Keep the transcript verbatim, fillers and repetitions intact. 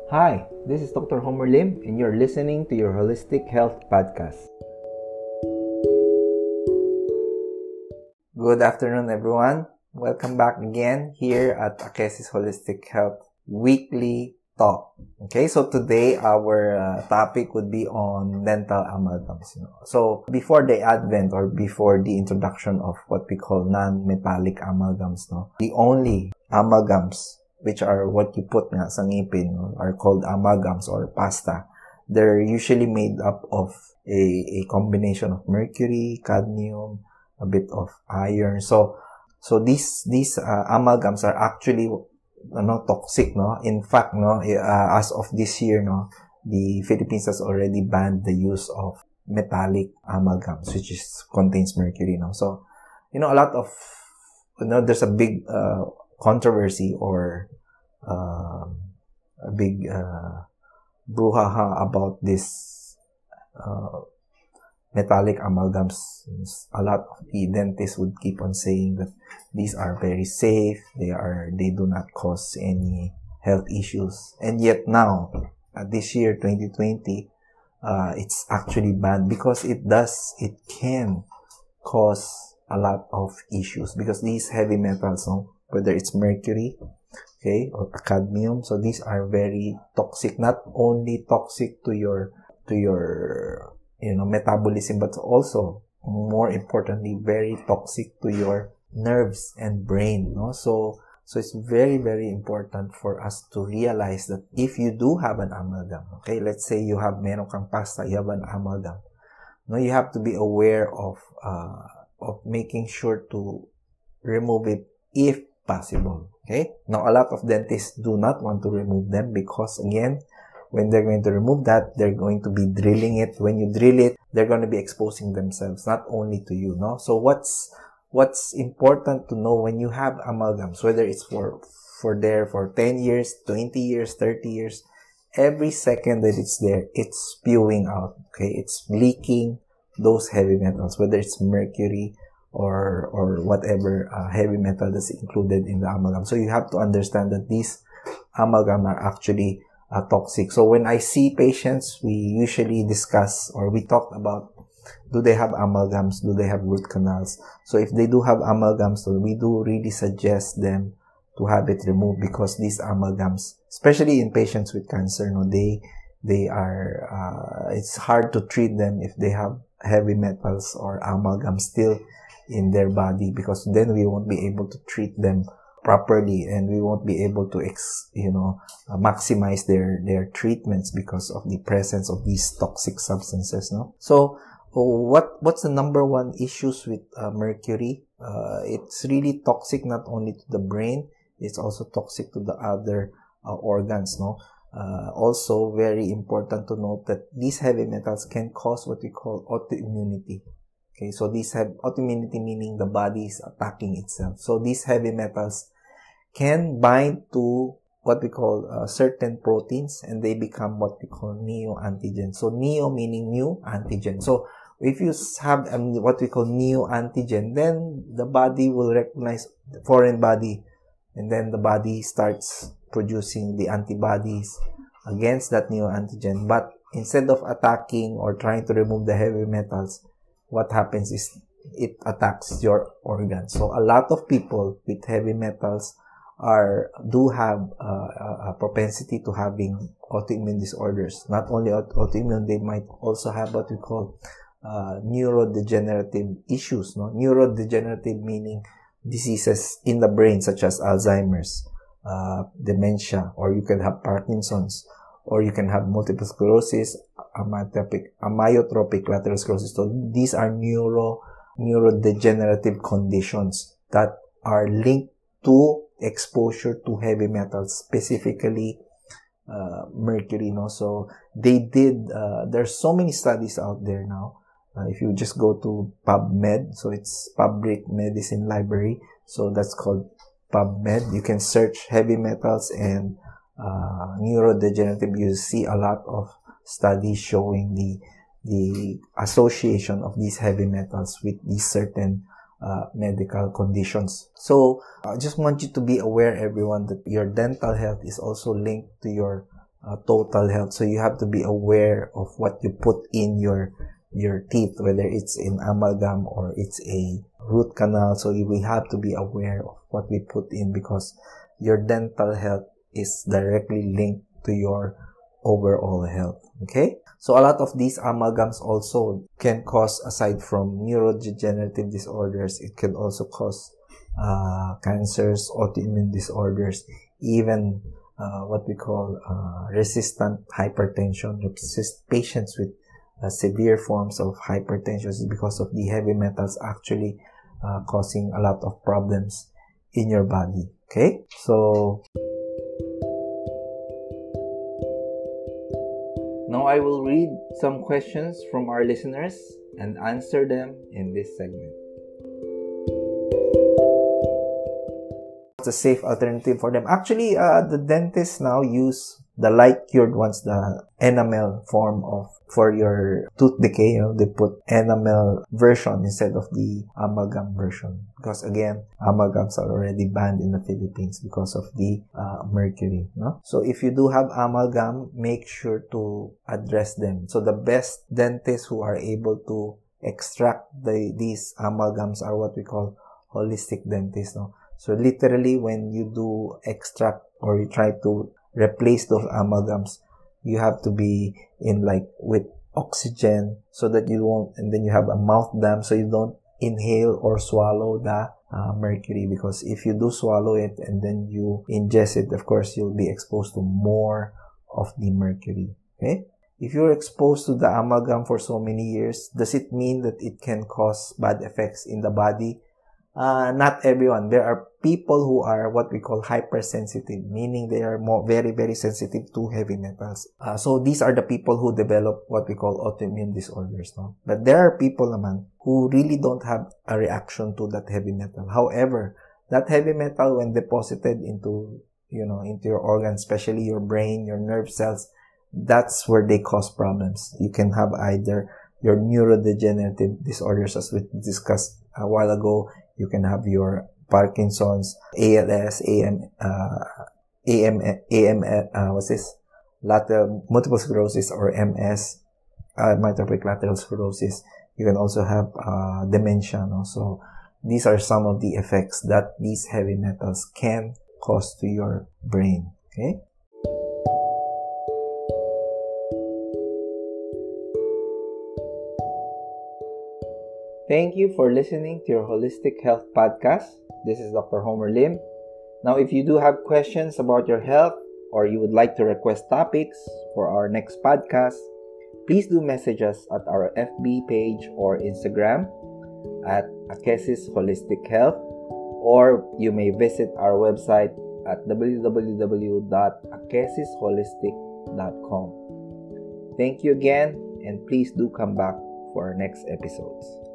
Hi, this is Doctor Homer Lim, and you're listening to your Holistic Health Podcast. Good afternoon, everyone. Welcome back again here at Akesis Holistic Health Weekly Talk. Okay, so today our uh, topic would be on dental amalgams. You know. So before the advent or before the introduction of what we call non-metallic amalgams, no, the only amalgams which are what you put nga sa ngipin, no, are called amalgams or pasta. They're usually made up of a, a combination of mercury, cadmium, a bit of iron. So, so these these uh, amalgams are actually no toxic, no. In fact, no, uh, as of this year, no, the Philippines has already banned the use of metallic amalgams, which is contains mercury, no. So, you know, a lot of you know, there's a big uh, controversy or uh, a big uh, brouhaha about this uh, metallic amalgams. A lot of the dentists would keep on saying that these are very safe, they are they do not cause any health issues, and yet now uh, this year twenty twenty uh, it's actually banned because it does it can cause a lot of issues because these heavy metals, no, whether it's mercury, okay, or cadmium, so these are very toxic. Not only toxic to your to your you know metabolism, but also more importantly very toxic to your nerves and brain, no. So so it's very very important for us to realize that if you do have an amalgam, okay, let's say you have meron kang pasta, you have an amalgam, no, you have to be aware of uh of making sure to remove it if possible. Okay, now a lot of dentists do not want to remove them because again, when they're going to remove that, they're going to be drilling it. When you drill it, they're going to be exposing themselves, not only to you, no. So what's what's important to know when you have amalgams, whether it's for for there for ten years, twenty years, thirty years, every second that it's there, it's spewing out. Okay, it's leaking those heavy metals, whether it's mercury or or whatever uh, heavy metal that's included in the amalgam. So you have to understand that these amalgam are actually uh, toxic. So when I see patients, we usually discuss or we talk about, do they have amalgams, do they have root canals? So if they do have amalgams, so we do really suggest them to have it removed because these amalgams, especially in patients with cancer, no, they they are uh, it's hard to treat them if they have heavy metals or amalgam still in their body, because then we won't be able to treat them properly and we won't be able to ex, you know uh, maximize their their treatments because of the presence of these toxic substances, no. So what what's the number one issues with uh, mercury? Uh, it's really toxic not only to the brain, it's also toxic to the other uh, organs, no. Uh, also, very important to note that these heavy metals can cause what we call autoimmunity. Okay, so these have autoimmunity, meaning the body is attacking itself. So these heavy metals can bind to what we call uh, certain proteins, and they become what we call neoantigen. So neo meaning new, antigen. So if you have um, what we call neoantigen, then the body will recognize the foreign body, and then the body starts producing the antibodies against that neoantigen. But instead of attacking or trying to remove the heavy metals, what happens is it attacks your organs. So a lot of people with heavy metals are do have uh, a propensity to having autoimmune disorders. Not only autoimmune, they might also have what we call uh, neurodegenerative issues. No, neurodegenerative meaning diseases in the brain such as Alzheimer's, uh, dementia, or you can have Parkinson's, or you can have multiple sclerosis, amyotrophic, amyotrophic lateral sclerosis. So these are neuro neurodegenerative conditions that are linked to exposure to heavy metals, specifically uh, mercury. No, so they did. Uh, there's so many studies out there now. Uh, if you just go to PubMed, so it's Public Medicine Library, so that's called PubMed. You can search heavy metals and uh, neurodegenerative. You see a lot of studies showing the the association of these heavy metals with these certain uh, medical conditions. So I just want you to be aware, everyone, that your dental health is also linked to your uh, total health. So you have to be aware of what you put in your your teeth, whether it's in amalgam or it's a root canal. So we have to be aware of what we put in, because your dental health is directly linked to your overall health. Okay, so a lot of these amalgams also can cause, aside from neurodegenerative disorders, it can also cause uh, cancers, autoimmune disorders, even uh, what we call uh, resistant hypertension. Resist patients with uh, severe forms of hypertension is because of the heavy metals actually uh, causing a lot of problems in your body. Okay, so now I will read some questions from our listeners and answer them in this segment. What's a safe alternative for them? Actually, uh, the dentists now use the light cured ones, the enamel form of, for your tooth decay. You know, they put enamel version instead of the amalgam version, because again, amalgams are already banned in the Philippines because of the uh, mercury. No? So if you do have amalgam, make sure to address them. So the best dentists who are able to extract the these amalgams are what we call holistic dentists. No? So literally, when you do extract or you try to replace those amalgams, you have to be in like with oxygen so that you won't, and then you have a mouth dam so you don't inhale or swallow the uh, mercury, because if you do swallow it and then you ingest it, of course you'll be exposed to more of the mercury. Okay, if you're exposed to the amalgam for so many years, does it mean that it can cause bad effects in the body? Uh, not everyone. There are people who are what we call hypersensitive, meaning they are more very, very sensitive to heavy metals. Uh, so these are the people who develop what we call autoimmune disorders. No? But there are people naman who really don't have a reaction to that heavy metal. However, that heavy metal, when deposited into, you know, into your organs, especially your brain, your nerve cells, that's where they cause problems. You can have either your neurodegenerative disorders, as we discussed a while ago. You can have your Parkinson's, A L S, A M, uh, A M, A M, uh, what's this? Lateral multiple sclerosis, or M S, uh, myotrophic lateral sclerosis. You can also have uh, dementia. No? So these are some of the effects that these heavy metals can cause to your brain. Okay. Thank you for listening to your Holistic Health Podcast. This is Doctor Homer Lim. Now, if you do have questions about your health, or you would like to request topics for our next podcast, please do message us at our F B page or Instagram at Akesis Holistic Health, or you may visit our website at w w w dot akesis holistic dot com. Thank you again, and please do come back for our next episodes.